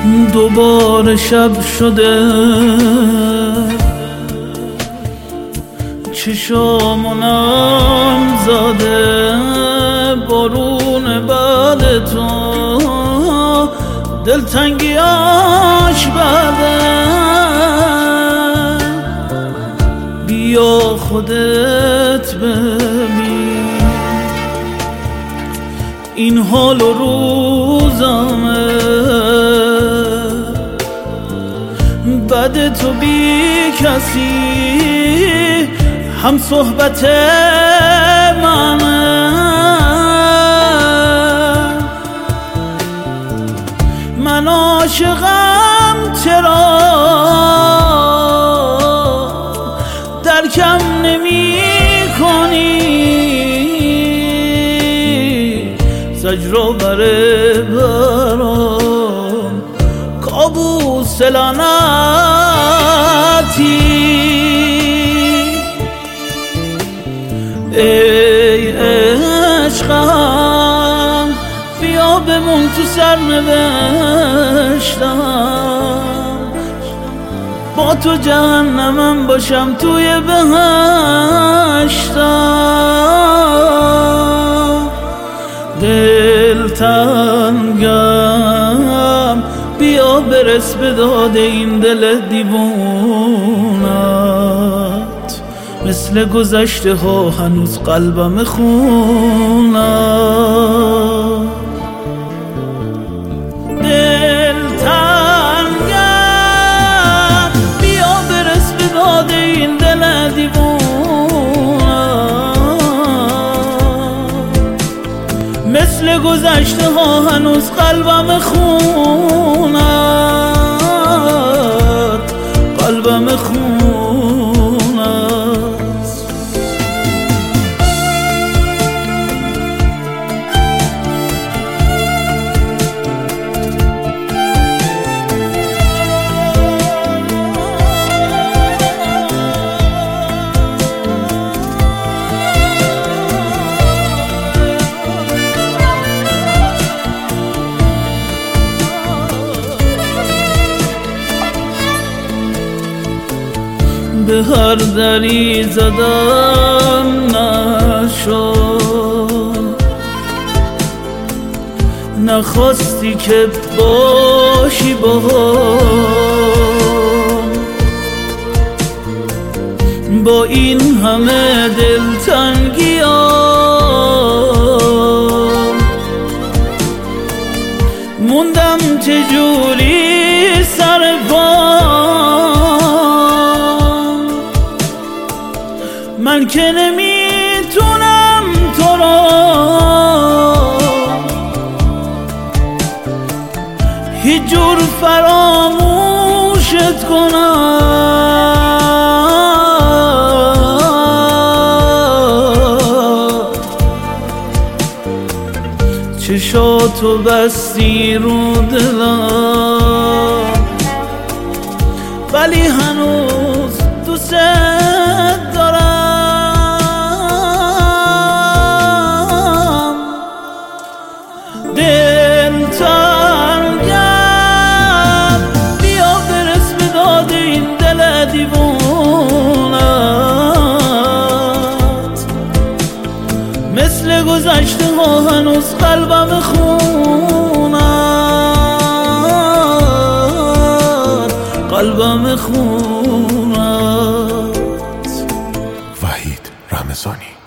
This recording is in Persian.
دوباره شب شده، چشامونم زاده بارون بعد تو، دلتنگیاش بده. بیا خودت ببین این حال و روزامه، بعد تو بی کسی هم صحبت منه. من عاشقم چرا درکم نمی کنی، زجر بره برام کابوس لعنتی. ای عشقم بیا بمون تو سرنوشتم، با تو جهنمم باشم توی بهشتم. دلتنگم بیا برس به داد این دل دیوونت، مثل گذشته ها هنوز قلبم خونم. دلتنگم بیا برس به داد این دل دیوونت، مثل گذشته ها هنوز قلبم خونت، قلبم خونت. به هر دری زدم نشد، نخواستی که باشی باهم، با این همه دلتنگیام موندم چجوری سر پام. من که نمیتونم تو را هیچ جور فراموشت کنم. چشاتو بستی رو دلم، ولی هنوز دوست دارم. دلتنگم بیا برس به داد این دل دیوونت، مثل گذشته ها هنوز قلبم خونت، قلبم خونت. وحید رمضانی.